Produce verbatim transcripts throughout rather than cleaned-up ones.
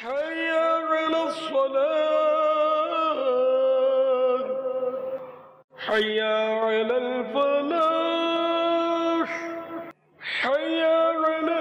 حي على الصلاة حي على الفلاح حي على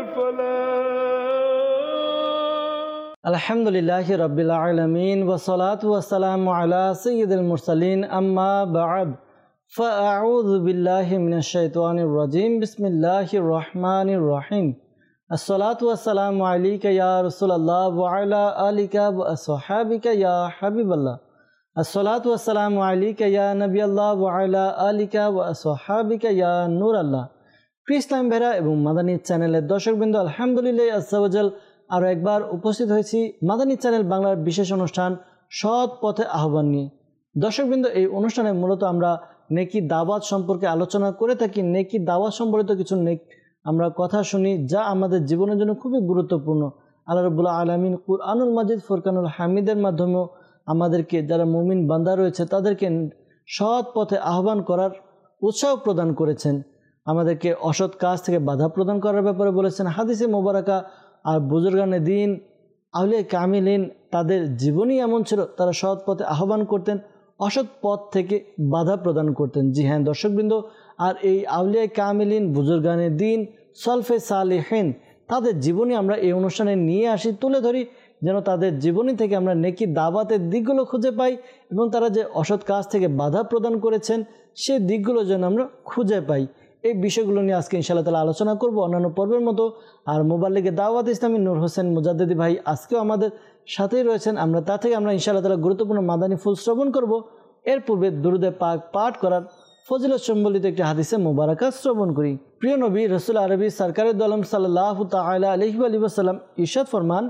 الفلاح الحمد لله رب العالمين والصلاة والسلام على سيد المرسلين أما بعد فأعوذ بالله من الشيطان الرجيم بسم الله الرحمن الرحيم الصلاة والسلام عليك يا رسول الله وعلى آلك وأصحابك يا حبيب الله الصلاة والسلام عليك يا نبي الله وعلى آلك وأصحابك يا نور الله ইসলাম ভেরা এবং মাদানী চ্যানেলের দর্শকবৃন্দ আলহামদুলিল্লাহ আজ্জা ওয়া জাল আরও একবার উপস্থিত হয়েছি মাদানী চ্যানেল বাংলার বিশেষ অনুষ্ঠান সৎ পথে আহ্বান নিয়ে। দর্শকবৃন্দ, এই অনুষ্ঠানে মূলত আমরা নেকি দাওয়াত সম্পর্কে আলোচনা করে থাকি। নেকি দাওয়াত সম্পর্কিত কিছু নেক আমরা কথা শুনি যা আমাদের জীবনের জন্য খুবই গুরুত্বপূর্ণ। আল্লাহ রাব্বুল আলামিন কুরআনুল মাজিদ ফুরকানুল হামিদের মাধ্যমেও আমাদেরকে যারা মুমিন বান্দা রয়েছে তাদেরকে সৎ পথে আহ্বান করার উৎসাহ প্রদান করেছেন, আমাদেরকে অসৎ কাজ থেকে বাধা প্রদান করার ব্যাপারে বলেছেন। হাদিসে মোবারকা আর বুজুর্গানে দিন আউলিয়া কামিলিন তাদের জীবনই এমন ছিল, তারা সৎ পথে আহ্বান করতেন, অসৎ পথ থেকে বাধা প্রদান করতেন। জি হ্যাঁ দর্শকবৃন্দ, আর এই আউলিয়া কামিলিন বুজুর্গানে দিন সলফে সালেহিন তাদের জীবনী আমরা এই অনুষ্ঠানে নিয়ে আসি, তুলে ধরি, যেন তাদের জীবনী থেকে আমরা নেকি দাওয়াতের দিকগুলো খুঁজে পাই এবং তারা যে অসৎ কাজ থেকে বাধা প্রদান করেছেন সেই দিকগুলো যেন আমরা খুঁজে পাই। এই বিষয়গুলো নিয়ে আজকে ইনশাআল্লাহ তাআলা আলোচনা করব অন্যান্য পর্বের মতো। আর মুবাল্লিগে দাওয়াত ইসলামী নূর হোসেন মুজাদ্দিদি ভাই আজকেও আমাদের সাথেই রয়েছেন। আমরা তা থেকে আমরা ইনশাআল্লাহ তাআলা গুরুত্বপূর্ণ মাদানী ফুল শ্রবণ করব। এর পূর্বে দুরুদে পাক পাঠ করার ফজিলত সম্বলিত একটি হাদিসে মুবারাকা শ্রবণ করি। প্রিয় নবী রাসূল আরবি সরকারে দো আলম সাল্লাল্লাহু তাআলা আলাইহি ওয়া সাল্লাম ইরশাদ ফরমান,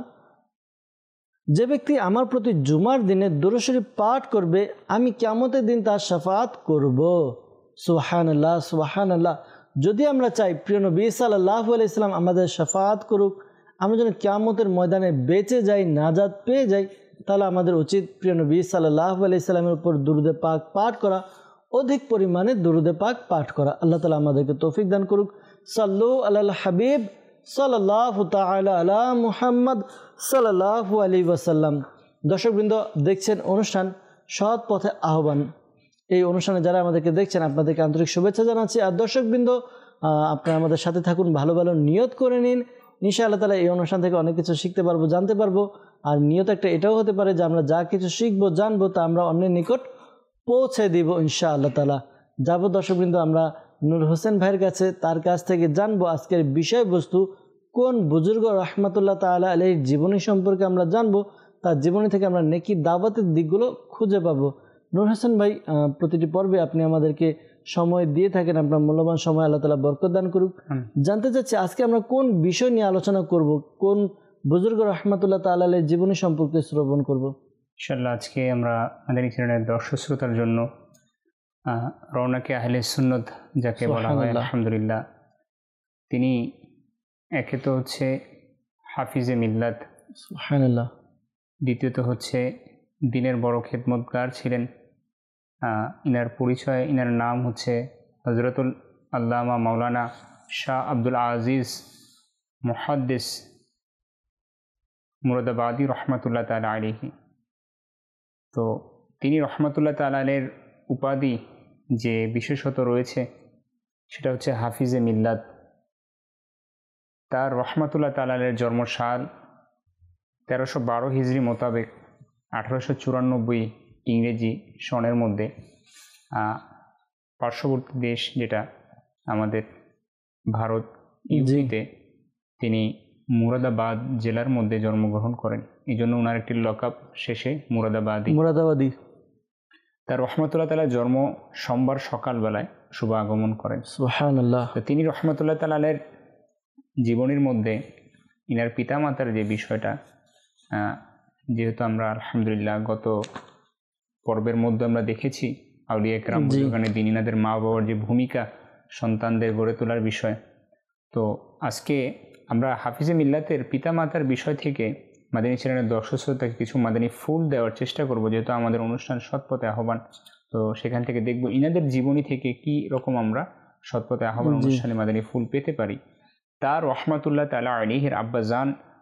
যে ব্যক্তি আমার প্রতি জুমার দিনে দুরূদ শরীফ পাঠ করবে আমি কিয়ামতের দিন তার শাফাআত করব। সুবহানাল্লাহ সুবহানাল্লাহ। যদি আমরা চাই প্রিয় নবী সাল্লাল্লাহু আলাইহি সাল্লাম আমাদের শাফাআত করুক, আমরা যেন কিয়ামতের ময়দানে বেঁচে যাই, নাজাত পেয়ে যাই, তাহলে আমাদের উচিত প্রিয় নবী সাল্লাল্লাহু আলাইহি সাল্লামের উপর দুরূদে পাক পাঠ করা, অধিক পরিমাণে দুরূদে পাক পাঠ করা। আল্লাহ তাআলা আমাদেরকে তৌফিক দান করুক। সাল্লু আলাল হাবিব সাল্লাল্লাহু তাআলা আলা মুহাম্মদ সাল্লাল্লাহু আলাইহি ওয়াসাল্লাম। দর্শকবৃন্দ, দেখছেন অনুষ্ঠান সৎ পথে আহ্বান। এই অনুষ্ঠানে যারা আমাদেরকে দেখছেন আপনাদেরকে আন্তরিক শুভেচ্ছা জানাচ্ছি। আর দর্শকবৃন্দ, আপনারা আমাদের সাথে থাকুন, ভালো ভালো নিয়ত করে নিন। ইনশাআল্লাহ তাআলা এই অনুষ্ঠান থেকে অনেক কিছু শিখতে পারবো, জানতে পারবো। আর নিয়ত একটা এটাও হতে পারে যে আমরা যা কিছু শিখবো জানবো তা আমরা অন্যের নিকট পৌঁছে দিব ইনশাআল্লাহ তাআলা। যাবো দর্শকবৃন্দ আমরা নূর হোসেন ভাইয়ের কাছে, তার কাছ থেকে জানবো আজকের বিষয়বস্তু কোন বুজুর্গ রহমাতুল্লাহ তাআলা আলাইহির জীবনী সম্পর্কে আমরা জানবো, তার জীবনী থেকে আমরা নেকি দাওয়াতের দিকগুলো খুঁজে পাবো। নূর হোসেন ভাই, প্রতিটি পর্বে আপনি আমাদেরকে সময় দিয়ে থাকেন, আপনার মূল্যবান সময় আল্লাহ তাআলা বরকত দান করুক। জানতে চাচ্ছি আজকে আমরা কোন বিষয় নিয়ে আলোচনা করব, কোন বুজুর্গ রহমাতুল্লাহ তাআলা আলাইহির জীবনী সম্পর্কে শ্রবণ করব। ইনশাআল্লাহ আজকে আমরা মাদানী চ্যানেলের দর্শক শ্রোতার জন্য রওনাকে আহলে সুন্নত যাকে বলা হয় আলহামদুলিল্লাহ, তিনি একে তো হচ্ছে হাফিজে মিল্লাত, সুবহানাল্লাহ, দ্বিতীয়ত হচ্ছে দিনের বড় খেদমতগার ছিলেন। ইনার পরিচয়, ইনার নাম হচ্ছে হযরতুল আল্লামা মাওলানা শাহ আব্দুল আজিজ মুহাদ্দিস মুরাদাবাদী রহমাতুল্লাহ তাআলা আলাইহি। তো তিনি রহমাতুল্লাহ তাআলা আলাইহির উপাধি যে বিশেষত রয়েছে সেটা হচ্ছে হাফিজে মিল্লাত। তার রহমাতুল্লাহ তাআলা আলাইহির জন্মসাল তেরোশো বারো হিজরি মোতাবেক আঠারোশো চুরানব্বই ইংরেজি সনের মধ্যে পার্শ্ববর্তী দেশ যেটা আমাদের ভারত ইউপিতে তিনি মুরাদাবাদ জেলার মধ্যে জন্মগ্রহণ করেন। এই জন্য ওনার একটি লকআপ শেষে মুরাদাবাদী মুরাদাবাদী। তার রহমতুল্লাহ তাআলা জন্ম সোমবার সকালবেলায় শুভ আগমন করেন। সুবহানাল্লাহ। তো তিনি রহমতুল্লাহ তাআলার জীবনের মধ্যে ইনার পিতামাতার যে বিষয়টা, যেহেতু আমরা আলহামদুলিল্লাহ গত পর্বের মধ্যে আমরা দেখেছি আউলিয়া কেরাম বুজুর্গানে দিন ইনাদের মা বাবার যে ভূমিকা সন্তানদের গড়ে তোলার বিষয়, তো আজকে আমরা হাফিজে মিল্লাতের পিতামাতার বিষয় থেকে মাদানী চ্যানেলের দর্শক শ্রোতাকে কিছু মাদানী ফুল দেওয়ার চেষ্টা করব, যেহেতু আমাদের অনুষ্ঠান সৎপথে আহ্বান। তো সেখান থেকে দেখব ইনাদের জীবনী থেকে কি রকম আমরা সৎপথে আহ্বান অনুষ্ঠানে মাদানী ফুল পেতে পারি। তার রহমাতুল্লাহ তাআলা আলাইহির আব্বাজান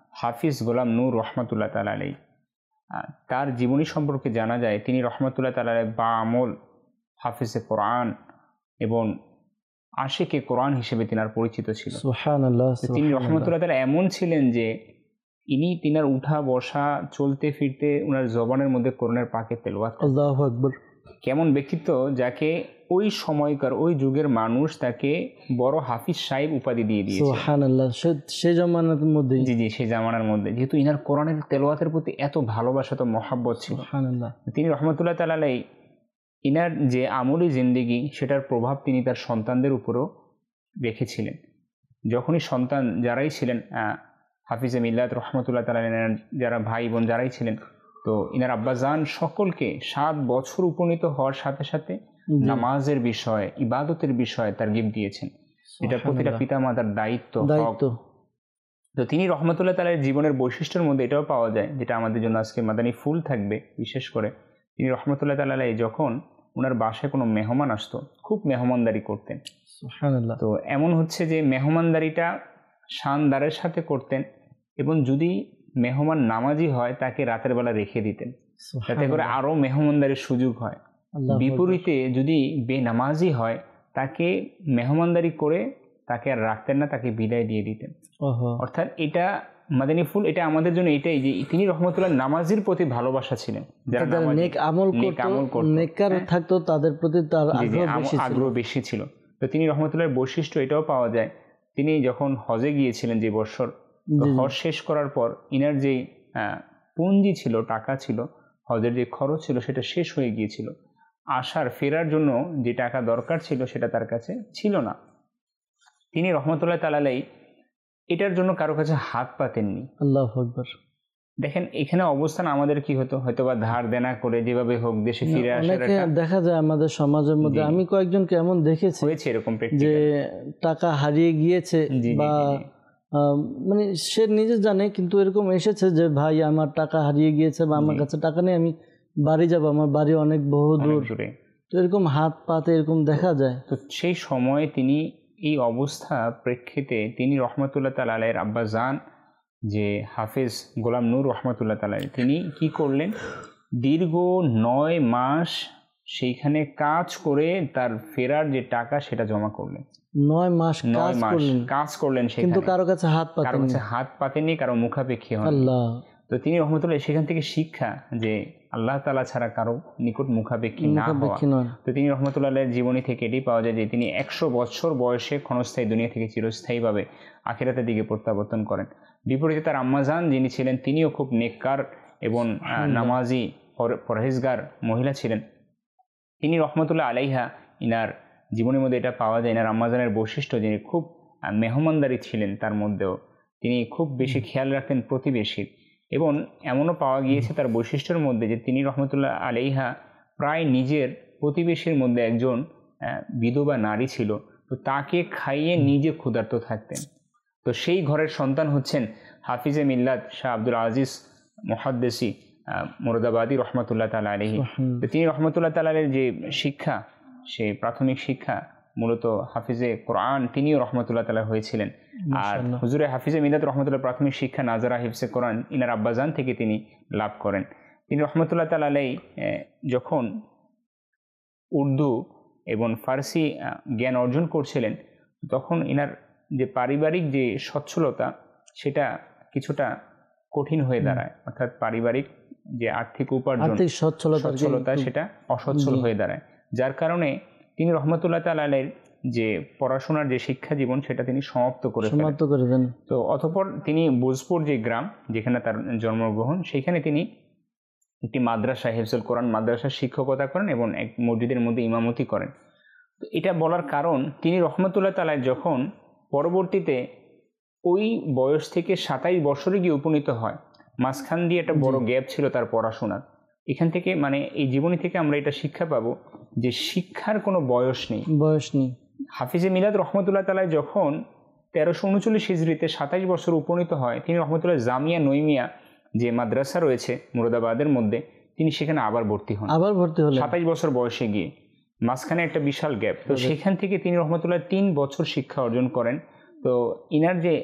হাফিজ গোলাম নূর রহমতুল্লাহ তাআলা আলাইহি। তার জীবনী সম্পর্কে জানা যায় তিনি রহমতুল্লাহ তাআলা আলাইহি বা আমল হাফিজে কোরআন এবং আশিকে কোরআন হিসেবে তিনার পরিচিত ছিল। সুবহানাল্লাহ। তিনি রহমতুল্লাহ তাআলা এমন ছিলেন যে ইনি তিনার উঠা বসা চলতে ফিরতে উনার জবানের মধ্যে কোরআনের পাকে তেলাওয়াত। আল্লাহু আকবার। কেমন ব্যক্তিত্ব যাকে ওই সময়কার ওই যুগের মানুষ তাকে বড় হাফিজ সাহেব উপাধি দিয়ে দিয়েছে। সুবহানাল্লাহ। সেই জামানার মধ্যে, জি জি সেই জামানার মধ্যে, যেহেতু ইনার কোরআনের তেলাওয়াতের প্রতি এত ভালোবাসা তো মহব্বত ছিল। সুবহানাল্লাহ। তিনি রহমতুল্লাহ তাআলা আলাইহি ইনার যে আমলি জিন্দেগি সেটার প্রভাব তিনি তার সন্তানদের উপরও রেখেছিলেন। যখনই সন্তান যারাই ছিলেন হাফিজে মিল্লাত রহমতুল্লাহ তাআলা আলাইহি যারা ভাই বোন যারাই ছিলেন, তো ইনার আব্বাজান সকলকে সাত বছর উপনীত হওয়ার সাথে সাথে নামাজের বিষয়ে ইবাদতের বিষয়ে তারগিব দিয়েছেন। এটা প্রতিটা পিতা মাতার দায়িত্ব। তো তিনি রহমতুল্লাহ তাআলার জীবনের বৈশিষ্ট্যের মধ্যে এটাও পাওয়া যায়, যেটা আমাদের জন্য আজকে মাদানী ফুল থাকবে বিশেষ করে। তিনি রহমতুল্লাহ তাআলা আলাইহি যখন ওনার বাসায় কোনো মেহমান আসতো খুব মেহমানদারি করতেন। সুবহানাল্লাহ। তো এমন হচ্ছে যে মেহমানদারিটা শানদারের সাথে করতেন এবং যদি মেহমান নামাজি হয় তাকে রাতের বেলা রেখে দিতেন যাতে করে আরো মেহমানদারির সুযোগ হয়। বিপরীতে যদি বেনামাজি হয় তাকে মেহমানদারি করে তাকে আর রাখতেন না, তাকে বিদায় দিয়ে দিতেন। অর্থাৎ এটা মাদানী ফুল, এটা আমাদের জন্য এটাই যে তিনি রহমতুল্লাহ নামাজির প্রতি ভালোবাসা ছিলেন, যারা নেক আমল করতো, নেককার থাকতো তাদের প্রতি তার আগ্রহ বেশি ছিল। তো তিনি রহমতুল্লাহর বৈশিষ্ট্য এটাও পাওয়া যায়, তিনি যখন হজে গিয়েছিলেন যে বছর, হজ শেষ করার পর ইনার যে পুঁজি ছিল, টাকা ছিল, হজের যে খরচ ছিল সেটা শেষ হয়ে গিয়েছিল। আসার ফেরার জন্য যে টাকা দরকার ছিল সেটা তার কাছে ছিল না। তিনি রহমতুল্লাহ তাআলা আলাইহি এটার জন্য কারো কাছে হাত পাতেননি। আল্লাহু আকবার। দেখেন এখানে অবস্থান আমাদের কি হতো, হয়তো বা ধার দেনা করে যেভাবে হোক দেশে ফিরে আসার দেখা যায় আমাদের সমাজের মধ্যে। আমি কয়েকজনকে এমন দেখেছি হয়েছে এরকম যে টাকা হারিয়ে গিয়েছে বা মানে সে নিজে জানে, কিন্তু এরকম এসেছে যে ভাই আমার টাকা হারিয়ে গিয়েছে বা আমার কাছে টাকা নেই, আমি বাড়ি যাব, আমার বাড়ি অনেক বহু দূর। তো এরকম হাত পাতে এরকম দেখা যায়। তো সেই সময় তিনি এই অবস্থা প্রেক্ষিতে তিনি রহমতুল্লাহ তাআলা আলাইহির আব্বাজান যে হাফিজ গোলাম নূর রহমতুল্লাহ তাআলা তিনি কি করলেন, দীর্ঘ নয় মাস সেইখানে কাজ করে তার ফেরার যে টাকা সেটা জমা করলেন। নয় মাস নয় মাস কাজ করলেন, কিন্তু কারো কাছে হাত পাতেননি, কারো কাছে হাত পাতেননি, কারো মুখাপেক্ষী হন। আল্লাহ। তো তিনি রহমতুল্লাহ সেখান থেকে শিক্ষা যে আল্লাহ তাআলা ছাড়া কারো নিকট মুখাপেক্ষী না হওয়া। তো তিনি রহমতুল্লাহের জীবনী থেকে এটাই পাওয়া যায় যে তিনি একশো বছর বয়সে ক্ষণস্থায়ী দুনিয়া থেকে চিরস্থায়ীভাবে আখিরাতের দিকে প্রত্যাবর্তন করেন। বিপরীতে তার আম্মাজান যিনি ছিলেন তিনিও খুব নেককার এবং নামাজি পরহেজগার মহিলা ছিলেন। তিনি রহমতুল্লাহ আলাইহা ইনার জীবনের মধ্যে এটা পাওয়া যায়, ইনার আম্মাজানের বৈশিষ্ট্য যিনি খুব মেহমানদারি ছিলেন, তার মধ্যেও তিনি খুব বেশি খেয়াল রাখতেন প্রতিবেশীর। এবং এমনও পাওয়া গিয়েছে তার বৈশিষ্ট্যের মধ্যে যে তিনি রহমতুল্লাহ আলাইহা প্রায় নিজের প্রতিবেশীর মধ্যে একজন বিধবা নারী ছিল, তো তাকে খাইয়ে নিজে ক্ষুধার্ত থাকতেন। তো সেই ঘরের সন্তান হচ্ছেন হাফিজে মিল্লাত শাহ আব্দুল আজিজ মুহাদ্দিসি মুরাদাবাদী রহমতুল্লাহ তাআলা আলাইহি। তো তিনি রহমতুল্লাহ তাআলা আলাইহির যে শিক্ষা, সে প্রাথমিক শিক্ষা মূলত হাফিজে কোরআন তিনিও রহমতুল্লাহ তাআলা হয়েছিলেন। আর হুজুরে হাফিজে মিল্লাত রহমতুল্লাহ প্রাথমিক শিক্ষা নাজারা হিফজে কোরআন ইনার আব্বাজান থেকে তিনি লাভ করেন। তিনি রহমতুল্লাহ তাআলা আলাইহি যখন উর্দু এবং ফার্সি জ্ঞান অর্জন করছিলেন তখন ইনার যে পারিবারিক যে সচ্ছলতা সেটা কিছুটা কঠিন হয়ে দাঁড়ায়, অর্থাৎ পারিবারিক যে আর্থিক উপার্জন সচ্ছলতা সেটা অসচ্ছল হয়ে দাঁড়ায়, যার কারণে তিনি রহমতুল্লাহ তাআলা আলাইহির যে পড়াশোনার যে শিক্ষা জীবন সেটা তিনি সমাপ্ত করে সমাপ্ত করে দেন। তো অতঃপর তিনি ভোজপুর যে গ্রাম যেখানে তার জন্মগ্রহণ সেখানে তিনি একটি মাদ্রাসা হিফজুল কোরআন মাদ্রাসার শিক্ষকতা করেন এবং এক মসজিদের মধ্যে ইমামতি করেন। তো এটা বলার কারণ তিনি রহমতুল্লাহ তাআলা যখন পরবর্তীতে ওই বয়স থেকে সাতাইশ বছরে গিয়ে উপনীত হয়, মাঝখান দিয়ে একটা বড় গ্যাপ ছিল তার পড়াশোনার। এখান থেকে মানে এই জীবনী থেকে আমরা এটা শিক্ষা পাবো যে শিক্ষার কোনো বয়স নেই, বয়স নেই। হাফিজে মিলাদ রহমতুল্লাহ তাআলা যখন তেরোশো উনচল্লিশ হিজরিতে সাতাইশ বছর উপনীত হয়, তিনি রহমতুল্লাহ জামিয়া নইমিয়া যে মাদ্রাসা রয়েছে মুরাদাবাদের মধ্যে তিনি সেখানে আবার ভর্তি হন, আবার ভর্তি হলেন সাতাইশ বছর বয়সে গিয়ে। মাঝখানে একটা বিশাল গ্যাপ। তো সেখান থেকে তিনি রহমতুল্লাহ তিন বছর শিক্ষা অর্জন করেন। তো ইনার যে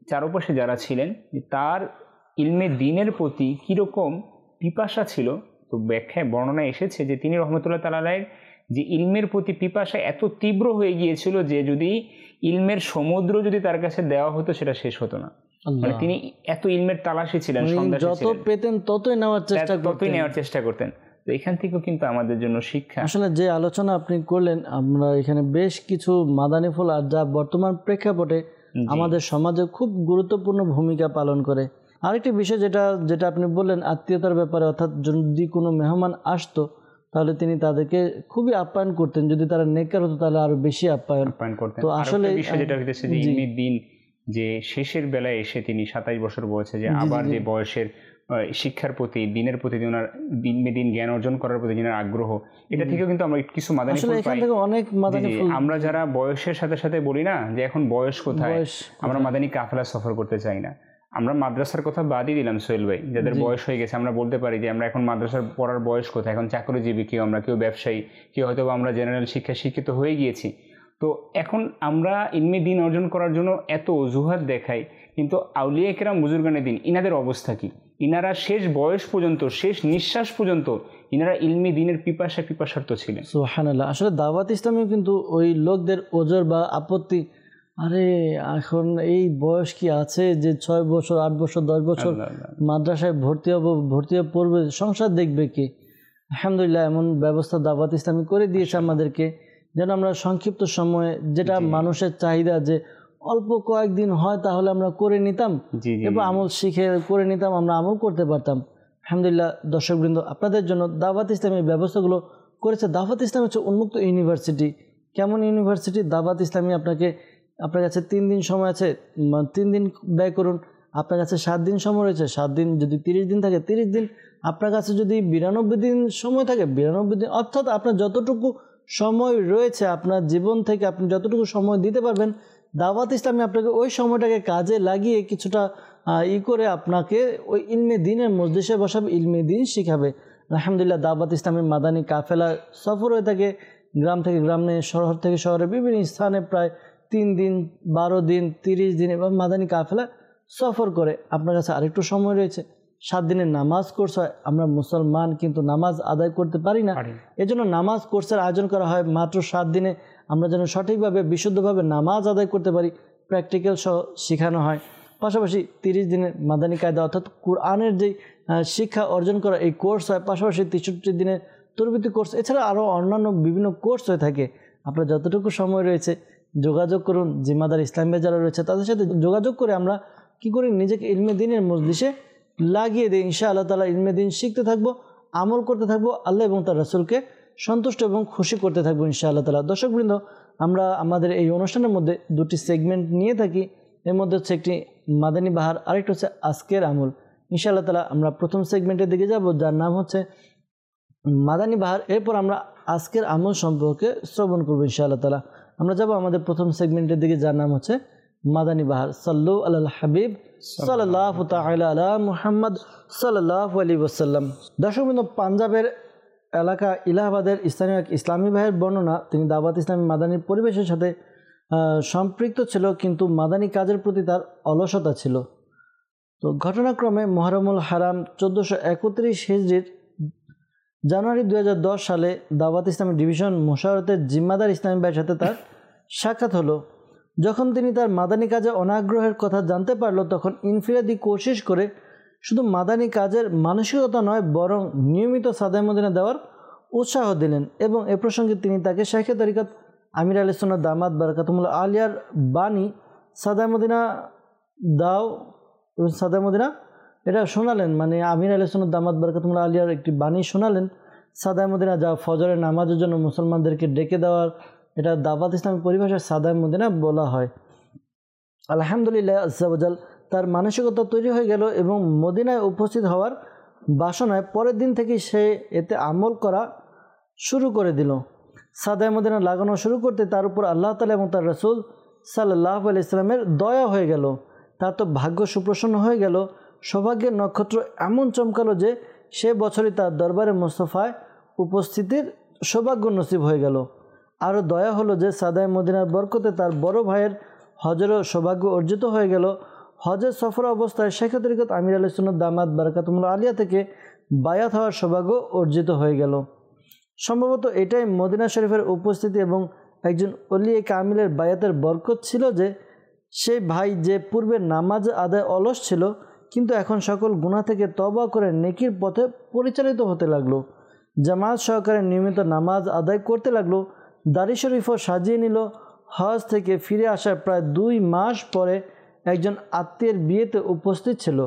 চারপাশে যারা ছিলেন যে তার ইলমে দ্বীনের প্রতি কীরকম পিপাসা ছিল। তো ব্যাখ্যায় বর্ণনায় এসেছে যে তিনি রহমতুল্লাহ তাআলা আলাইহির যে ইলমের প্রতি পিপাসা এত তীব্র হয়ে গিয়েছিল যে যদি ইলমের সমুদ্র যদি তার কাছে দেওয়া হতো সেটা শেষ হতো না। মানে তিনি এত ইলমের তালাশি ছিলেন, সন্ধানী যত ছিলেন, পেতেন ততই নেওয়ার চেষ্টা ততই করতেন নেওয়ার চেষ্টা করতেন। তো এখান থেকেও কিন্তু আমাদের জন্য শিক্ষা। আসলে যে আলোচনা আপনি করলেন, আমরা এখানে বেশ কিছু মাদানী ফুল আর যা বর্তমান প্রেক্ষাপটে আমাদের সমাজে খুব গুরুত্বপূর্ণ ভূমিকা পালন করে। আরেকটি বিষয় যেটা যেটা আপনি বললেন আত্মীয়তার ব্যাপারে, অর্থাৎ যদি কোনো মেহমান আসতো তাহলে তিনি তাদেরকে খুবই আপ্যায়ন করতেন, যদি তারা নেককার হতো তাহলে আরো বেশি আপ্যায়ন আপ্যায়ন করতেন। তো আসলে বিষয় যেটা হইতেছে যে ইলমে দ্বীন যে শেষের বেলায় এসে তিনি সাতাশ বছর বয়সে যে আবার যে বয়সের শিক্ষার প্রতি দিনের প্রতি ওনার দিনে দিন জ্ঞান অর্জন করার প্রতি ওনার আগ্রহ, এটা থেকেও কিন্তু আমরা কিছু মাদানী ফুল পাই। অনেক মাদানী ফুল আমরা যারা বয়সের সাথে সাথে বলি না যে এখন বয়স কোথায়, আমরা মাদানী কাফেলা সফর করতে চাই না। আমরা মাদ্রাসার কথা বাদই দিলাম সোহেল ভাই, যাদের বয়স হয়ে গেছে আমরা বলতে পারি যে আমরা এখন মাদ্রাসার পড়ার বয়স কোথায়, এখন চাকরিজীবী কেউ, আমরা কেউ ব্যবসায়ী, কেউ হয়তো আমরা জেনারেল শিক্ষা শিক্ষিত হয়ে গিয়েছি। তো এখন আমরা ইলমে দ্বীন অর্জন করার জন্য এত অজুহাত দেখাই, কিন্তু আউলিয়া কেরাম বুজুর্গানে দ্বীন ইনাদের অবস্থা কি? ইনারা শেষ বয়স পর্যন্ত, শেষ নিঃশ্বাস পর্যন্ত ইনারা ইলমে দ্বীনের পিপাসা পিপাসার্থ ছিলেন। সুবহানাল্লাহ। আসলে দাওয়াত ইসলামী কিন্তু ওই লোকদের ওজর বা আপত্তি, আরে এখন এই বয়স কি আছে যে ছয় বছর আট বছর দশ বছর মাদ্রাসায় ভর্তি হবো, ভর্তি হয়ে পড়বে, সংসার দেখবে কি? আলহামদুলিল্লাহ এমন ব্যবস্থা দাওয়াত ইসলামী করে দিয়েছে আমাদেরকে, যেন আমরা সংক্ষিপ্ত সময়ে যেটা মানুষের চাহিদা যে অল্প কয়েকদিন হয় তাহলে আমরা করে নিতাম এবং আমল শিখে করে নিতাম, আমরা আমল করতে পারতাম। আলহামদুলিল্লাহ দর্শকবৃন্দ, আপনাদের জন্য দাওয়াত ইসলামী ব্যবস্থাগুলো করেছে। দাওয়াত ইসলাম হচ্ছে উন্মুক্ত ইউনিভার্সিটি। কেমন ইউনিভার্সিটি? দাওয়াত ইসলামী আপনাকে, আপনার কাছে তিন দিন সময় আছে, তিন দিন ব্যয় করুন। আপনার কাছে সাত দিন সময় রয়েছে, সাত দিন। যদি তিরিশ দিন থাকে তিরিশ দিন। আপনার কাছে যদি বিরানব্বই দিন সময় থাকে বিরানব্বই দিন। অর্থাৎ আপনার যতটুকু সময় রয়েছে আপনার জীবন থেকে আপনি যতটুকু সময় দিতে পারবেন, দাওয়াত ইসলামী আপনাকে ওই সময়টাকে কাজে লাগিয়ে কিছুটা ই করে আপনাকে ওই ইলমে দ্বীনের মজলিসে বসাবে, ইলমে দ্বীন শিখাবে। আলহামদুলিল্লাহ দাওয়াত ইসলামের মাদানী কাফেলা সফর হয়ে থাকে, গ্রাম থেকে গ্রামে, শহর থেকে শহরে, বিভিন্ন স্থানে প্রায় তিন দিন, বারো দিন, তিরিশ দিন এবং মাদানী কাফেলা সফর করে। আপনার কাছে আরেকটু সময় রয়েছে, সাত দিনের নামাজ কোর্স হয়। আমরা মুসলমান কিন্তু নামাজ আদায় করতে পারি না, এজন্য নামাজ কোর্সের আয়োজন করা হয় মাত্র সাত দিনে। আমরা যেন সঠিকভাবে বিশুদ্ধভাবে নামাজ আদায় করতে পারি, প্র্যাকটিক্যাল সহ শেখানো হয়। পাশাপাশি তিরিশ দিনের মাদানী কায়দা অর্থাৎ কোরআনের যে শিক্ষা অর্জন করা এই কোর্স হয়। পাশাপাশি তেষট্টি দিনের তরবিতি কোর্স, এছাড়া আরও অন্যান্য বিভিন্ন কোর্স হয়ে থাকে। আপনার যতটুকু সময় রয়েছে যোগাযোগ করুন, জিম্মাদার ইসলামিয়া যারা রয়েছে তাদের সাথে যোগাযোগ করে আমরা কি করি, নিজেকে ইলমে দ্বীনের মজলিসে লাগিয়ে দিই। ইনশাআল্লাহ তাআলা ইলমে দ্বীন শিখতে থাকবো, আমল করতে থাকবো, আল্লাহ এবং তার রাসূলকে সন্তুষ্ট এবং খুশি করতে থাকবো ইনশাআল্লাহ তাআলা। দর্শকবৃন্দ, আমরা আমাদের এই অনুষ্ঠানের মধ্যে দুটি সেগমেন্ট নিয়ে থাকি। এর মধ্যে হচ্ছে একটি মাদানী বাহার, আরেকটা হচ্ছে আজকের আমল। ইনশাআল্লাহ তাআলা আমরা প্রথম সেগমেন্টের দিকে যাব, যার নাম হচ্ছে মাদানী বাহার। এরপর আমরা আজকের আমল সম্পর্কে শ্রবণ করবো ইনশাআল্লাহ তাআলা। আমরা যাব আমাদের প্রথম সেগমেন্টের দিকে, যার নাম হচ্ছে মাদানী বাহার। সাল্লু আলাল হাবিব সাল্লাল্লাহু তাআলা আলা মুহাম্মদ সাল্লাল্লাহু আলাইহি ওয়াসাল্লাম। দর্শকবৃন্দ, পাঞ্জাবের এলাকা ইলাহাবাদের স্থানীয় এক ইসলামী ভাইয়ের বর্ণনা, তিনি দাওয়াত ইসলামী মাদানী পরিবেশের সাথে সম্পৃক্ত ছিল, কিন্তু মাদানী কাজের প্রতি তার অলসতা ছিল। তো ঘটনাক্রমে মুহররমুল হারাম চোদ্দোশো একত্রিশ হিজরির জানুয়ারি দুই হাজার দশ সালে দাওয়াত ইসলামী ডিভিশন মুশাওয়ারাতের জিম্মাদার ইসলামী ভাইয়ের সাথে তার সাক্ষাৎ হলো। যখন তিনি তার মাদানী কাজে অনাগ্রহের কথা জানতে পারল, তখন ইনফিরাদি কোশিশ করে শুধু মাদানী কাজের মানসিকতা নয় বরং নিয়মিত সাদায়ে মদিনা দেওয়ার উৎসাহ দিলেন এবং এ প্রসঙ্গে তিনি তাকে শাইখে তরিকত আমির আহলে সুন্নাত দামাত বারাকাতুহুল আলিয়ার বাণী সাদায়ে মদিনা দাও এবং সাদায়ে মদিনা এটা শোনালেন। মানে আমির আহলে সুন্নাত দামাত বারাকাতুহুল আলিয়ার একটি বাণী শোনালেন, সাদায়ে মদিনা যা ফজরের নামাজের জন্য মুসলমানদেরকে ডেকে দেওয়ার, এটা দাওয়াত ইসলামী পরিভাষায় সাদায়ে মদিনা বলা হয়। আলহামদুলিল্লাহ আজ্জা ওয়া জাল তার মানসিকতা তৈরি হয়ে গেল এবং মদিনায় উপস্থিত হওয়ার বাসনায় পরের দিন থেকে সে এতে আমল করা শুরু করে দিল। সাদায়ে মদিনা লাগানো শুরু করতে তার উপর আল্লাহ তাআলা এবং তার রাসূল সাল্লাল্লাহু আলাইহি ওয়াসাল্লামের দয়া হয়ে গেল। তার তো ভাগ্য সুপ্রসন্ন হয়ে গেল, সৌভাগ্যের নক্ষত্র এমন চমকালো যে সে বছরই তার দরবারে মুস্তাফায় উপস্থিতির সৌভাগ্য নসিব হয়ে গেল। আরও দয়া হলো যে সাদায়ে মদিনার বরকতে তার বড় ভাইয়ের হজেরও সৌভাগ্য অর্জিত হয়ে গেল। হজের সফর অবস্থায় শেখ তরিকত আমির আলী সুন্নাত দামাত বারাকাতুহুল্লাহ আলিয়া থেকে বায়াত হওয়ার সৌভাগ্য অর্জিত হয়ে গেল। সম্ভবত এটাই মদিনা শরীফের উপস্থিতি এবং একজন ওলিয়ে কামিলের বায়াতের বরকত ছিল যে সেই ভাই যে পূর্বে নামাজ আদায় অলস ছিল কিন্তু এখন সকল গুনাহ থেকে তওবা করে নেকির পথে পরিচালিত হতে লাগলো। জামাত সহকারে নিয়মিত নামাজ আদায় করতে লাগলো। দাড়ি শরীফও সাজিয়ে নিল। হজ থেকে ফিরে আসার প্রায় দুই মাস পরে একজন আত্মীয়ের বিয়েতে উপস্থিত ছিল।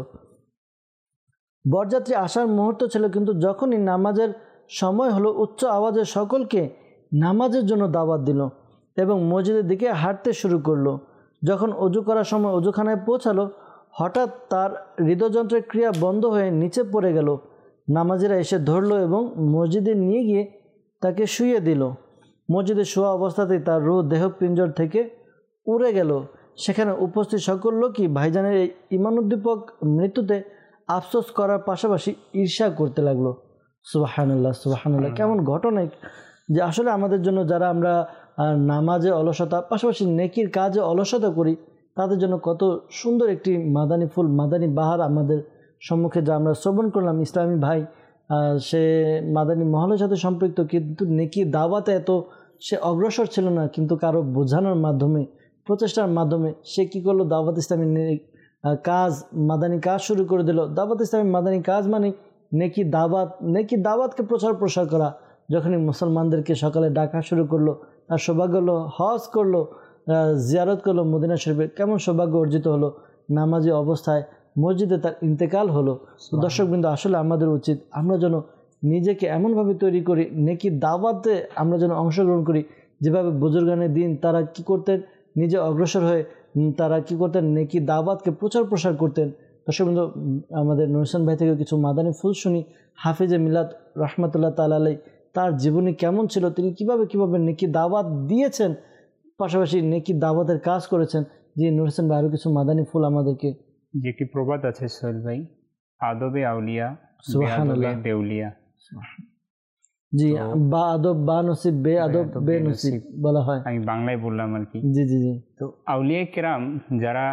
বরযাত্রী আসার মুহূর্ত ছিল, কিন্তু যখনই নামাজের সময় হলো উচ্চ আওয়াজে সকলকে নামাজের জন্য দাওয়াত দিল এবং মসজিদের দিকে হাঁটতে শুরু করলো। যখন অজু করার সময় অজুখানায় পৌঁছালো, হঠাৎ তার হৃদযন্ত্রের ক্রিয়া বন্ধ হয়ে নিচে পড়ে গেল। নামাজিরা এসে ধরলো এবং মসজিদে নিয়ে গিয়ে তাকে শুইয়ে দিল। মসজিদে শোয়া অবস্থাতেই তার রূহ দেহ পিঞ্জর থেকে উড়ে গেল। সেখানে উপস্থিত সকল লোকই ভাইজানের এই ঈমানোদ্দীপক মৃত্যুতে আফসোস করার পাশাপাশি ঈর্ষা করতে লাগলো। সুবহানাল্লাহ সুবহানাল্লাহ, কেমন ঘটনা যে আসলে আমাদের জন্য যারা আমরা নামাজে অলসতা পাশাপাশি নেকির কাজে অলসতা করি তাদের জন্য কত সুন্দর একটি মাদানী ফুল মাদানী বাহার আমাদের সম্মুখে যা আমরা শ্রবণ করলাম। ইসলামী ভাই সে মাদানী মহলের সাথে সম্পৃক্ত, কিন্তু নেকির দাওয়াতে এত সে অগ্রসর ছিল না, কিন্তু কারো বোঝানোর মাধ্যমে প্রচেষ্টার মাধ্যমে সে কী করলো, দাওয়াত ইসলামী কাজ মাদানী কাজ শুরু করে দিল। দাওয়াত ইসলামী মাদানী কাজ মানে নেকি দাওয়াত, নেকি দাওয়াতকে প্রচার প্রসার করা। যখনই মুসলমানদেরকে সকালে ডাকা শুরু করলো, তার সৌভাগ্য হলো, হজ করলো, জিয়ারত করলো মদিনা শরীফে, কেমন সৌভাগ্য অর্জিত হলো। নামাজি অবস্থায় মসজিদে তার ইন্তেকাল হলো। দর্শকবৃন্দ, আসলে আমাদের উচিত আমরা যেন নিজেকে এমনভাবে তৈরি করি, নেকি দাওয়াতে আমরা যেন অংশগ্রহণ করি যেভাবে বুজুর্গানের দিন তারা কি করতেন, নিজে অগ্রসর হয়ে তারা কি করতেন, নেকি দাওয়াতকে প্রচার প্রসার করতেন। দর্শকবৃন্দ, আমাদের নুরসান ভাই থেকে কিছু মাদানী ফুল শুনি। হাফিজে মিলাদ রহমতুল্লাহ তাআলা আলাইহি তার জীবনী কেমন ছিল, তিনি কিভাবে কিভাবে নেকি দাওয়াত দিয়েছেন, পাশাপাশি নেকি দাওয়াতের কাজ করেছেন। যে নুরসান ভাই আরও কিছু মাদানী ফুল আমাদেরকে। যে একটি প্রবাদ আছে সোহেল ভাই, আদবে আউলিয়া সুবহানাল্লাহ দেউলিয়া। জি, বা আদব বা নসিব, বে আদব বে নসিব বলা হয়। আমি বাংলায় বললাম আর কি। জি জি জি। তো আউলিয়া কেরাম যারা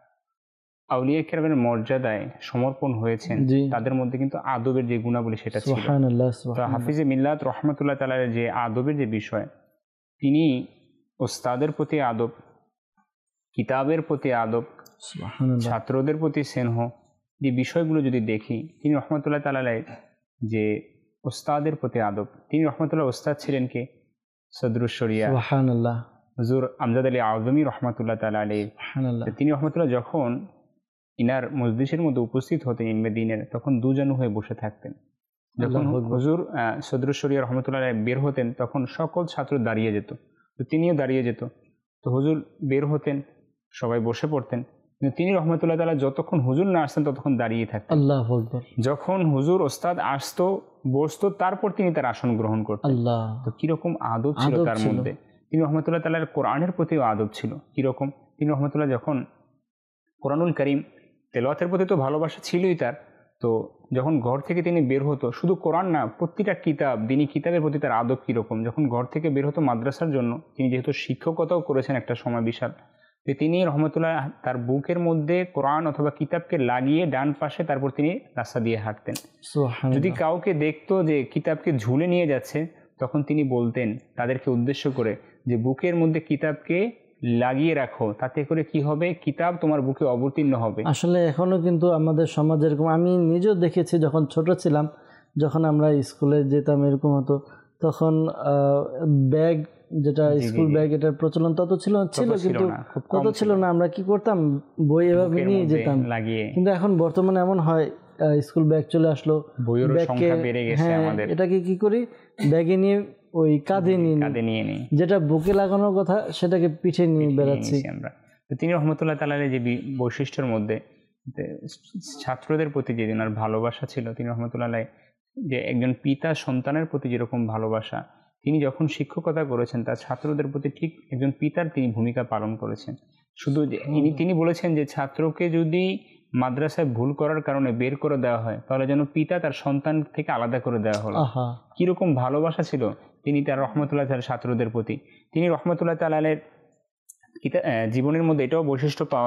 আউলিয়া কেরামের মর্যাদায় সমর্পণ হয়েছেন তাদের মধ্যে কিন্তু আদবের যে গুণাবলী সেটা ছিল। সুবহানাল্লাহ তো সুবহানাল্লাহ। হাফিজে মিল্লাত রহমতুল্লাহ তাআলার যে আদবের যে বিষয়, তিনি ওস্তাদের প্রতি আদব, কিতাবের প্রতি আদব, সুবহানাল্লাহ, ছাত্রদের প্রতি স্নেহ, যে বিষয়গুলো যদি দেখি, তিনি রহমতুল্লাহ তাআলার যে ওস্তাদের প্রতি আদব, তিনি রহমতুল্লাহ ওস্তাদ ছিলেন কে? সদরুস শরিয়া সুবহানাল্লাহ, হুজুর আমজাদ আলী আজমি রহমতুল্লাহ তাআলা আলাইহি। সুবহানাল্লাহ। তিনি রহমতুল্লাহ যখন ইনার মজলিসের মধ্যে উপস্থিত হতেন ইলমে দ্বীনের, তখন দুজনু হয়ে বসে থাকতেন। যখন হুজুর সদরুস শরিয়া রহমতুল্লাহ আলাইহি বের হতেন তখন সকল ছাত্র দাঁড়িয়ে যেত, তো তিনিও দাঁড়িয়ে যেত। তো হুজুর বের হতেন, সবাই বসে পড়তেন, কিন্তু তিনি রহমতুল্লাহ তাআলা যতক্ষণ হুজুর না আসতেন ততক্ষণ দাঁড়িয়ে থাকতেন। আল্লাহু আকবার। যখন হুজুর ওস্তাদ আসতো বসতো, তারপর তিনি তার আসন গ্রহণ করতেন। আল্লাহ, তো কিরকম আদব ছিল তার মধ্যে। তিনি রহমতুল্লাহ তাআলার কোরআনের প্রতিও আদব ছিল। কিরকম? তিনি রহমতুল্লাহ যখন কোরআনুল কারীম তেলাওয়াতের প্রতি তো ভালোবাসা ছিলই তার, তো যখন ঘর থেকে তিনি বের হতো, শুধু কোরআন না, প্রতিটা কিতাব, দিনী কিতাবের প্রতি তার আদব কীরকম। যখন ঘর থেকে বের হতো মাদ্রাসার জন্য, তিনি যেহেতু শিক্ষকতাও করেছেন একটা সময় বিশাল, তো তিনি রহমতুল্লাহ তার বুকের মধ্যে কোরআন অথবা কিতাবকে লাগিয়ে ডান পাশে তারপর তিনি রাস্তা দিয়ে হাঁটতেন। যদি কাউকে দেখতো যে কিতাবকে ঝুলে নিয়ে যাচ্ছে, তখন তিনি বলতেন তাদেরকে উদ্দেশ্য করে যে বুকের মধ্যে কিতাবকে লাগিয়ে রাখো, তাতে করে কি হবে, কিতাব তোমার বুকে অবতীর্ণ হবে। আসলে এখনো কিন্তু আমাদের সমাজ এরকম, আমি নিজেও দেখেছি যখন ছোট ছিলাম, যখন আমরা স্কুলে যেতাম এরকম হতো, তখন ব্যাগ যেটা স্কুল ব্যাগ এটার প্রচলন তত ছিল ছিল কিন্তু কত ছিল না, আমরা কি করতাম বই এভাবে নিয়ে যেতাম লাগিয়ে। কিন্তু এখন বর্তমানে এমন হয় স্কুল ব্যাগ চলে আসলো, বইয়ের সংখ্যা বেড়ে গেছে আমাদের, এটাকে কি করি ব্যাগে নিয়ে ওই কাঁধে নিয়ে কাঁধে নিয়ে নিই, যেটা বুকে লাগানোর কথা সেটাকে পিঠে নিয়ে বেড়াচ্ছি আমরা। তো তিনি রহমতুল্লাহ তাআলার যে বৈশিষ্ট্যের মধ্যে ছাত্রদের প্রতি যে দিনার ভালোবাসা ছিল, তিনি রহমতুল্লাহ যে একজন পিতা সন্তানের প্রতি যেরকম ভালোবাসা, তিনি যখন শিক্ষকতা করেছেন তার ছাত্রদের প্রতি ঠিক একজন পিতার তিনি ভূমিকা পালন করেছেন। শুধু ইনি তিনি বলেছেন যে ছাত্রকে যদি মাদ্রাসায় ভুল করার কারণে বের করে দেওয়া হয়, তাহলে যেন পিতা তার সন্তান থেকে আলাদা করে দেওয়া হলো। কিরকম ভালোবাসা ছিল তিনি তার রহমতুল্লাহ তাআলার ছাত্রদের প্রতি। তিনি রহমতুল্লাহ তাআলার জীবনের মধ্যে এটাও বৈশিষ্ট্য পাওয়া যায়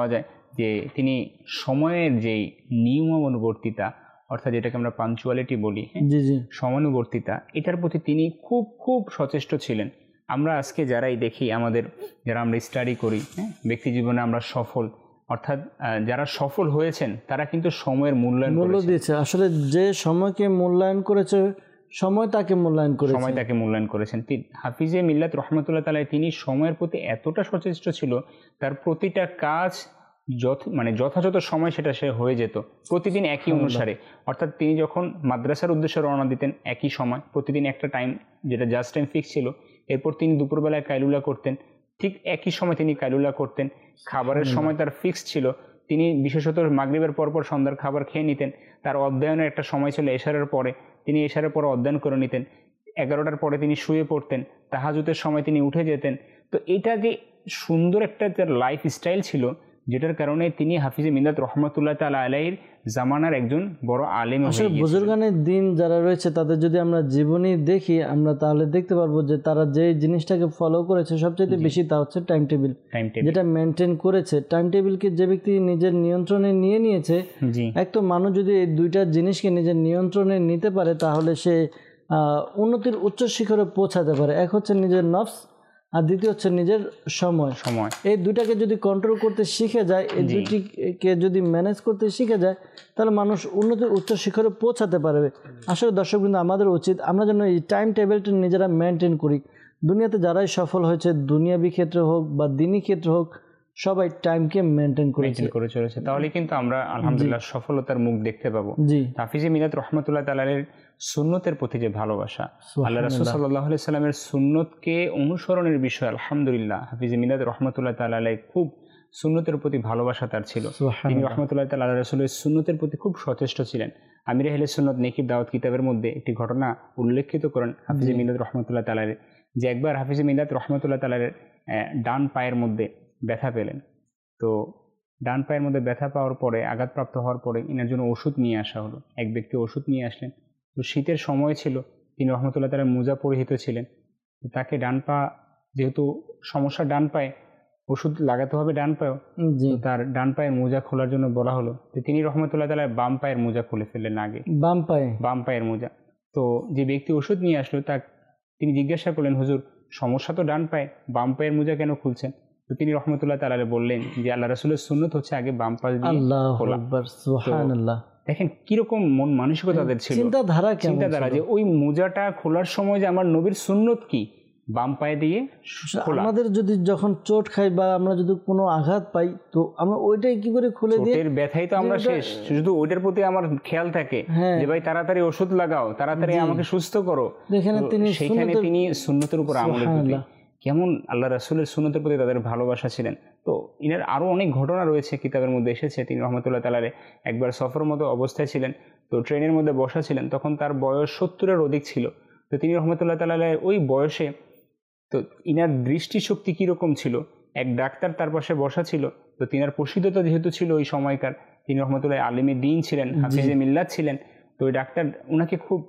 যে তিনি সময়ের যেই নিয়মানুবর্তিতা, অর্থাৎ যেটাকে আমরা পাঞ্চুয়ালিটি বলি, হ্যাঁ, জি জি সমানুবর্তিতা, এটার প্রতি তিনি খুব খুব সচেষ্ট ছিলেন। আমরা আজকে যারাই দেখি, আমাদের যারা আমরা স্টাডি করি, হ্যাঁ, ব্যক্তি জীবনে আমরা সফল, অর্থাৎ আহ, যারা সফল হয়েছেন তারা কিন্তু সময়ের মূল্যায়ন মূল্য করেছেন। দিয়েছে। আসলে যে সময়কে মূল্যায়ন করেছে, সময় তাকে মূল্যায়ন করেছে। সময় তাকে মূল্যায়ন করেছেন। তি- হাফিজে মিল্লাত রহমতুল্লাহ তাআলা তিনি সময়ের প্রতি এতটা সচেষ্ট ছিল, তার প্রতিটা কাজ যথ মানে যথাযথ সময় সেটা সে হয়ে যেত, প্রতিদিন একই অনুসারে। অর্থাৎ তিনি যখন মাদ্রাসার উদ্দেশ্যে রওনা দিতেন একই সময়, প্রতিদিন একটা টাইম যেটা জাস্ট টাইম ফিক্স ছিল, এরপর তিনি দুপুরবেলায় কাইলুলা করতেন, ঠিক একই সময় তিনি কাইলুলা করতেন। খাবারের সময় তার ফিক্স ছিল, তিনি বিশেষত মাগরিবের পরপর সন্ধ্যার খাবার খেয়ে নিতেন। তার অধ্যয়নের একটা সময় ছিল এশারের পরে, তিনি এশারের পরে অধ্যয়ন করে নিতেন। এগারোটার পরে তিনি শুয়ে পড়তেন, তাহাজুদের সময় তিনি উঠে যেতেন। তো এটা যে সুন্দর একটা তার লাইফ স্টাইল ছিল, যেটার কারণে তিনি হাফিজে মিল্লাত রহমতুল্লাহ তাআলা আলাইহির জামানার একজন বড় আলেম হয়ে আসলে গিয়েছিলেন। বুজুর্গানের দিন যারা রয়েছে তাদের যদি আমরা জীবনী দেখি, আমরা তাহলে দেখতে পারবো যে তারা যে জিনিসটাকে ফলো করেছে সবচেয়ে বেশি, তা হচ্ছে টাইম টেবিল, টাইম টেবিল, যেটা মেনটেন করেছে। টাইম টেবিলকে যে ব্যক্তি নিজের নিয়ন্ত্রণে নিয়ে নিয়েছে, জি, এক তো মানুষ যদি এই দুইটা জিনিসকে নিজের নিয়ন্ত্রণে নিতে পারে, তাহলে সে আহ, উন্নতির উচ্চ শিখরে পৌঁছাতে পারে। এক হচ্ছে নিজের নফস, আর দ্বিতীয় হচ্ছে নিজের সময়। সময় এই দুইটাকে যদি কন্ট্রোল করতে শিখে যায়, এই দুইটিকে যদি ম্যানেজ করতে শিখে যায়, তাহলে মানুষ উন্নতির উচ্চ শিখরে পৌঁছাতে পারবে। আসলে দর্শকবৃন্দ, আমাদের উচিত আমরা যেন এই টাইম টেবিলটা নিজেরা মেনটেন করি। দুনিয়াতে যারাই সফল হয়েছে, দুনিয়াবি ক্ষেত্রে হোক বা দিনী ক্ষেত্রে হোক, সবাই টাইমকে মেনটেন করেছে, মেনটেন করে চলেছে। তাহলে কিন্তু আমরা আলহামদুলিল্লাহ সফলতার মুখ দেখতে পাবো। জি। হাফিজে মিল্লাত রহমতুল্লাহ তাআলার সুন্নতের প্রতি যে ভালোবাসা, আল্লাহ রাসূল সাল্লাল্লাহু আলাইহি সাল্লামের সুন্নতকে অনুসরণের বিষয়, আলহামদুলিল্লাহ হাফিজে মিল্লাত রহমতুল্লাহ তাআলা আলাইহি খুব সুন্নতের প্রতি ভালোবাসা তার ছিল। তিনি রহমতুল্লাহ তাআলা আল্লাহ রাসূলের সুন্নতের প্রতি খুব সচেষ্ট ছিলেন। আমির আহলে সুন্নাত নেকির দাওয়াত কিতাবের মধ্যে একটি ঘটনা উল্লেখিত করেন হাফিজে মিল্লাত রহমতুল্লাহ তাআলা, যে একবার হাফিজে মিল্লাত রহমতুল্লাহ তাআলার ডান পায়ের মধ্যে ব্যথা পেলেন। তো ডান পায়ের মধ্যে ব্যথা পাওয়ার পরে, আঘাতপ্রাপ্ত হওয়ার পরে ইনার জন্য ওষুধ নিয়ে আসা হলো। এক ব্যক্তি ওষুধ নিয়ে আসলেন। তো শীতের সময় ছিল, তিনি রহমতুল্লাহ তাআলা মোজা পরিহিত ছিলেন। তো তাকে ডান পা, যেহেতু সমস্যা ডান পায়ে, ওষুধ লাগাতে হবে ডান পায়েও, তো তার ডান পায়ের মোজা খোলার জন্য বলা হলো। তো তিনি রহমতুল্লাহ তাআলা বাম পায়ের মোজা খুলে ফেললেন আগে, বাম পায়ে বাম পায়ের মোজা। তো যে ব্যক্তি ওষুধ নিয়ে আসলো, তা তিনি জিজ্ঞাসা করলেন, হুজুর সমস্যা তো ডান পায়ে, বাম পায়ের মোজা কেন খুলছেন? তো তিনি রহমতুল্লাহ তাআলা বললেন যে আল্লাহ রাসূলের সুন্নত হচ্ছে আগে বাম পা দিয়ে খোলা। আল্লাহু আকবার, সুবহানাল্লাহ। দেখেন কিরকম মন মানসিকতা তাদের ছিল, চিন্তাধারা কেমন চিন্তাধারা, যে ওই মোজাটা খোলার সময় যে আমার নবীর সুন্নত কি, বাম পায়ে দিয়ে খোলা। আমাদের যদি যখন চোট খাই বা আমরা যদি কোনো আঘাত পাই, তো আমরা ওইটাই কি করে খুলে দিই? চোটের ব্যথাই তো আমরা শেষ, শুধু ওইটার প্রতি আমার খেয়াল থাকে যে ভাই তাড়াতাড়ি ওষুধ লাগাও, তাড়াতাড়ি আমাকে সুস্থ করো। যেখানে তিনি সেখানে তিনি সুন্নতের উপর আমলের প্রতি কেমন আল্লাহ রাসূলের সুন্নতের প্রতি তাদের ভালোবাসা ছিলেন। তো ইনার আরও অনেক ঘটনা রয়েছে, কিতাবের মধ্যে এসেছে। তিনি রহমতুল্লাহ তাআলা একবার সফর মতো অবস্থায় ছিলেন, তো ট্রেনের মধ্যে বসা ছিলেন, তখন তার বয়স সত্তরের অধিক ছিল। তো তিনি রহমতুল্লাহ তাআলা ওই বয়সে, তো ইনার দৃষ্টিশক্তি কীরকম ছিল, এক ডাক্তার তার পাশে বসা ছিল। তো তিনার প্রসিদ্ধতা যেহেতু ছিল ওই সময়কার, তিনি রহমতুল্লাহ আলিমে দ্বীন ছিলেন, হাফিজে মিল্লাত ছিলেন। তো ওই ডাক্তার ওনাকে খুব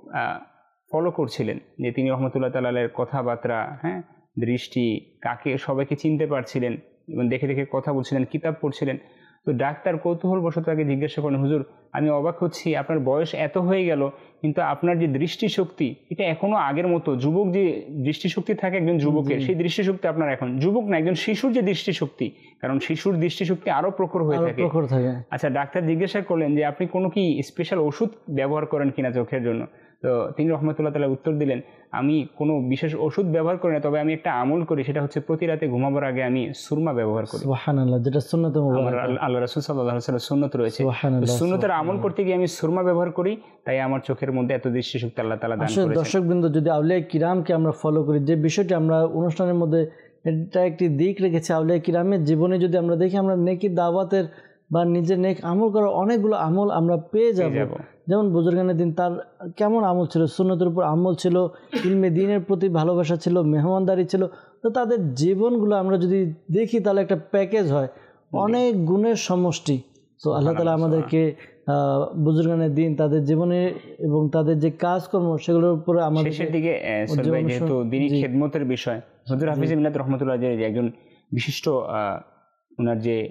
ফলো করছিলেন, যে তিনি রহমতুল্লাহ তাআলার কথাবার্তা, হ্যাঁ, দৃষ্টি, কাকে সবাইকে চিনতে পারছিলেন এবং দেখে দেখে কথা বলছিলেন, কিতাব পড়ছিলেন। তো ডাক্তার কৌতূহলবশত তাকে জিজ্ঞাসা করেন, হুজুর আমি অবাক হচ্ছি, আপনার বয়স এত হয়ে গেল কিন্তু আপনার যে দৃষ্টিশক্তি এটা এখনো আগের মতো, যুবক যে দৃষ্টিশক্তি থাকে একজন যুবকের, সেই দৃষ্টিশক্তি আপনার এখন, যুবক না একজন শিশুর যে দৃষ্টিশক্তি, কারণ শিশুর দৃষ্টিশক্তি আরো প্রখর হয়ে থাকে। আচ্ছা, ডাক্তার জিজ্ঞাসা করলেন যে আপনি কোনো কি স্পেশাল ওষুধ ব্যবহার করেন কিনা চোখের জন্য? তো তিনি রহমতুল্লাহ তাআলা উত্তর দিলেন, আমি কোনো বিশেষ ওষুধ ব্যবহার করি না, তবে আমি একটা আমল করি, সেটা হচ্ছে প্রতি রাতে ঘুমাবার আগে আমি সুরমা ব্যবহার করি। সুবহানাল্লাহ, যেটা সুন্নত মুবারক, আল্লাহ রাসূল সাল্লাল্লাহু আলাইহি ওয়াসাল্লাম সুন্নত রয়েছে। সুন্নতের আমল করতে গিয়ে আমি সুরমা ব্যবহার করি, তাই আমার চোখের মধ্যে এত দৃষ্টিশক্তি আল্লাহ তাআলা দান করেছেন। দর্শকবৃন্দ, যদি আউলিয়া কিরামকে আমরা ফলো করি, যে বিষয়টি আমরা অনুষ্ঠানের মধ্যে এটা একটি দিক রেখেছি, আউলিয়া কিরামের জীবনে যদি আমরা দেখি, আমরা নেকি দাওয়াতের বা নিজের নেক আমল করার অনেকগুলো আমল আমরা পেয়ে যাব। যেমন বুজুর্গানের দিন তার কেমন আমল ছিল, সুন্নতের উপর আমল ছিল, ইলমে দ্বীনের প্রতি ভালোবাসা ছিল, মেহমানদারি ছিল। তো তাদের জীবনগুলো আমরা যদি দেখি তাহলে একটা প্যাকেজ হয়, অনেক গুণের সমষ্টি। তো আল্লাহ তাআলা আমাদেরকে বুজুর্গানের দিন তাদের জীবনে এবং তাদের যে কাজকর্ম সেগুলোর উপরে আমাদের শেষের দিকে, যেহেতু দ্বীনি খেদমতের বিষয়, হুজুর হাফিজ মিল্লাত রহমতুল্লাহ যে একজন বিশিষ্ট, ওনার যে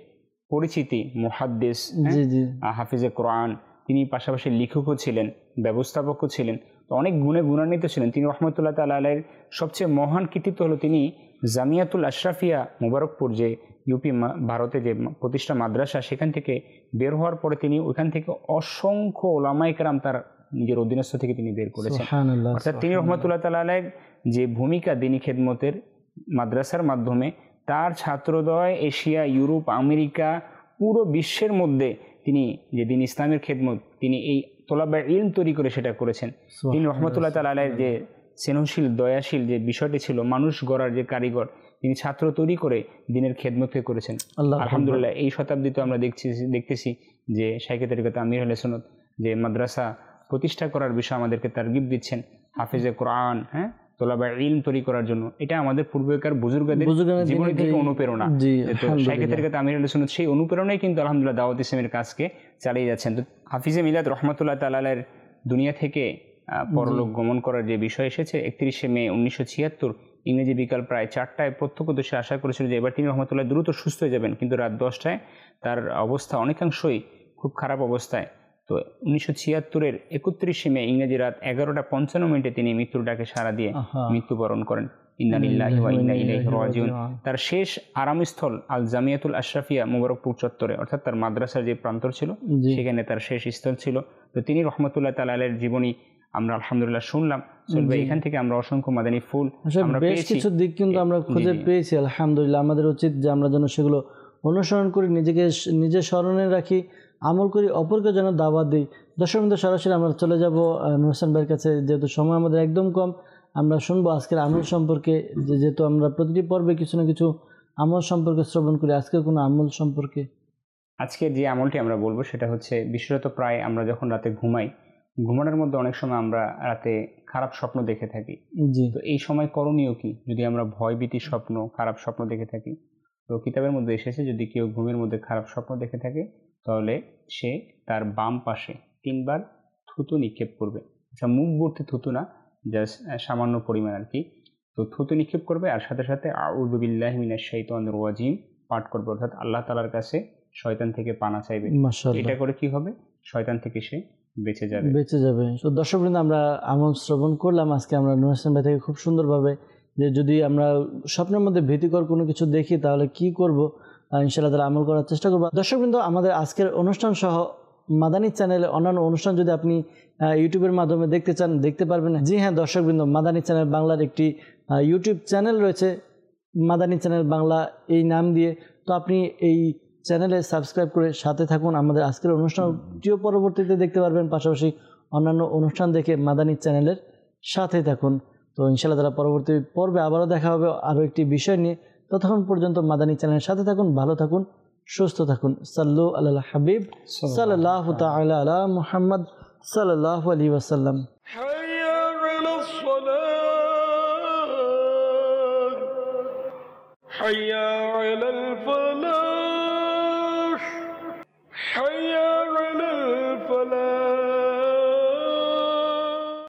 পরিচিতি, মুহাদ্দিস, জি জি হাফিজে কোরআন, তিনি পাশাপাশি লেখকও ছিলেন, ব্যবস্থাপকও ছিলেন, তো অনেক গুণে গুণান্বিত ছিলেন তিনি। রহমতুল্লাহ তাআলা আলাইহির সবচেয়ে মহান কৃতিত্ব হলো তিনি জামিয়াতুল আশরাফিয়া মুবারকপুর, যে ইউপি ভারতে যে প্রতিষ্ঠা মাদ্রাসা, সেখান থেকে বের হওয়ার পরে তিনি ওইখান থেকে অসংখ্য ওলামায়ে কেরাম তার নিজের অধীনস্থ থেকে তিনি বের করেছেন। সুবহানাল্লাহ। অর্থাৎ তিনি রহমতুল্লাহ তাআলা আলাইহির যে ভূমিকা দিনী খেদমতের মাদ্রাসার মাধ্যমে, তার ছাত্রদ্বয় এশিয়া, ইউরোপ, আমেরিকা, পুরো বিশ্বের মধ্যে তিনি যে দিন ইসলামের খেদমত, তিনি এই তোলাবা ইলম তৈরি করে সেটা করেছেন। তিনি রহমতুল্লাহ তাআলা আলাইহির যে স্নেহশীল, দয়াশীল যে বিষয়টি ছিল, মানুষ গড়ার যে কারিগর, তিনি ছাত্র তৈরি করে দিনের খেদমতকে করেছেন। আলহামদুলিল্লাহ, এই শতাব্দীতে আমরা দেখছি দেখতেছি যে শাইখে তরিকত আমির আহলে সুন্নাত যে মাদ্রাসা প্রতিষ্ঠা করার বিষয়ে আমাদেরকে তারগিব দিচ্ছেন, হাফিজে কোরআন, হ্যাঁ, তোলাবা ইলম তৈরি করার জন্য। এটা আমাদের পূর্বেকার বুজুর্গদের জীবনী থেকে অনুপ্রেরণা। তো শাইখে তরিকত আমির আহলে সুন্নাত সেই অনুপ্রেরণাই কিন্তু আলহামদুলিল্লাহ দাওয়াত ইসলামের কাজকে চালিয়ে যাচ্ছেন। তো হাফিজে মিলাদ রহমতুল্লাহ তাআলা আলাইহির দুনিয়া থেকে পরলোক গমন করার যে বিষয় এসেছে একত্রিশে মে উনিশশো ছিয়াত্তর ইংরেজি বিকাল প্রায় চারটায় প্রত্যক্ষদর্শী আশা করেছিল যে এবার তিনি রহমতুল্লাহ দ্রুত সুস্থ হয়ে যাবেন, কিন্তু রাত দশটায় তার অবস্থা অনেকাংশই খুব খারাপ অবস্থায়। তো উনিশশো ছিয়াত্তরের একত্রিশে মে ইংরেজি রাত এগারোটা পঞ্চান্ন মিনিটে তিনি মৃত্যুর ডাকে সাড়া দিয়ে মৃত্যুবরণ করেন। ইন্না লিল্লাহি ওয়া ইন্না ইলাইহি রাজিউন। তার শেষ আরামস্থল আল জামিয়াতুল আশরাফিয়া মুবারকপুর চত্বরে, অর্থাৎ তার মাদ্রাসার যে প্রান্তর ছিল সেখানে তার শেষ স্থল ছিল। তো তিনি রহমতুল্লাহ তাআলা আলাইহির জীবনী আমরা আলহামদুলিল্লাহ শুনলাম। শুনবে এখান থেকে আমরা অসংখ্য মাদানী ফুল আমরা বেশ কিছু দিক কিন্তু আমরা খুঁজে পেয়েছি আলহামদুলিল্লাহ। আমাদের উচিত যে আমরা যেন সেগুলো অনুসরণ করি, নিজেকে নিজে স্মরণে রাখি, আমল করি, অপরকে যেন দাওয়াত দিই। দর্শক বন্ধু, সরাসরি আমরা চলে যাব নূর হোসেন ভাইয়ের কাছে, যেহেতু সময় আমাদের একদম কম। আমরা শুনবো আজকের আমল সম্পর্কে, যেহেতু আমরা প্রতিটি পর্বে কিছু না কিছু আমল সম্পর্কে শ্রবণ করি। আজকে কোনো আমল সম্পর্কে আজকে যে আমলটি আমরা বলবো সেটা হচ্ছে, বিশেষত প্রায় আমরা যখন রাতে ঘুমাই, ঘুমানোর মধ্যে অনেক সময় আমরা রাতে খারাপ স্বপ্ন দেখে থাকি। জি, তো এই সময় করণীয় কি যদি আমরা ভয়ভীতি স্বপ্ন, খারাপ স্বপ্ন দেখে থাকি? তো কিতাবের মধ্যে এসেছে, যদি কেউ ঘুমের মধ্যে খারাপ স্বপ্ন দেখে থাকে তাহলে সে তার বাম পাশে তিনবার থুতু নিক্ষেপ করবে। আচ্ছা, মুখ ভর্তি থুতু না, জাস্ট সামান্য পরিমাণ আর কি। তো থুতু নিক্ষেপ করবে আর সাথে সাথে আউযু বিল্লাহি মিনাশ শাইতানির রাজিম পাঠ করবে, অর্থাৎ আল্লাহ তাআলার কাছে শয়তান থেকে পানা চাইবে। এটা করে কি হবে? শয়তান থেকে সে বেঁচে যাবে বেঁচে যাবে তো দর্শকবৃন্দ, আমরা আমল শ্রবণ করলাম। আজকে আমরা নূর হোসেন ভাই থেকে খুব সুন্দরভাবে, যে যদি আমরা স্বপ্নের মধ্যে ভীতিকর কোনো কিছু দেখি তাহলে কি করব, ইনশাআল্লাহ তাআলা আমল করার চেষ্টা করব। দর্শকবৃন্দ, আমাদের আজকের অনুষ্ঠান সহ মাদানী চ্যানেলে অন্যান্য অনুষ্ঠান যদি আপনি ইউটিউবের মাধ্যমে দেখতে চান, দেখতে পারবেন। জি হ্যাঁ দর্শকবৃন্দ, মাদানী চ্যানেল বাংলার একটি ইউটিউব চ্যানেল রয়েছে, মাদানী চ্যানেল বাংলা এই নাম দিয়ে। তো আপনি এই চ্যানেলে সাবস্ক্রাইব করে সাথে থাকুন। আমাদের আজকের অনুষ্ঠানটিও পরবর্তীতে দেখতে পারবেন, পাশাপাশি অন্যান্য অনুষ্ঠান দেখে মাদানী চ্যানেলের সাথে থাকুন। তো ইনশাআল্লাহ তাআলা পরবর্তী পর্বে আবারও দেখা হবে আরও একটি বিষয় নিয়ে। ততক্ষণ পর্যন্ত মাদানী চ্যানেলের সাথে থাকুন, ভালো থাকুন, সুস্থ থাকুন। সাল্লু আলাল হাবিব সাল্লাল্লাহু তাআলা আলা মুহাম্মদ সাল্লাল্লাহু আলাইহি ওয়াসাল্লাম। হাইয়া আলাস সালাহ, হাইয়া আলাল ফালাহ।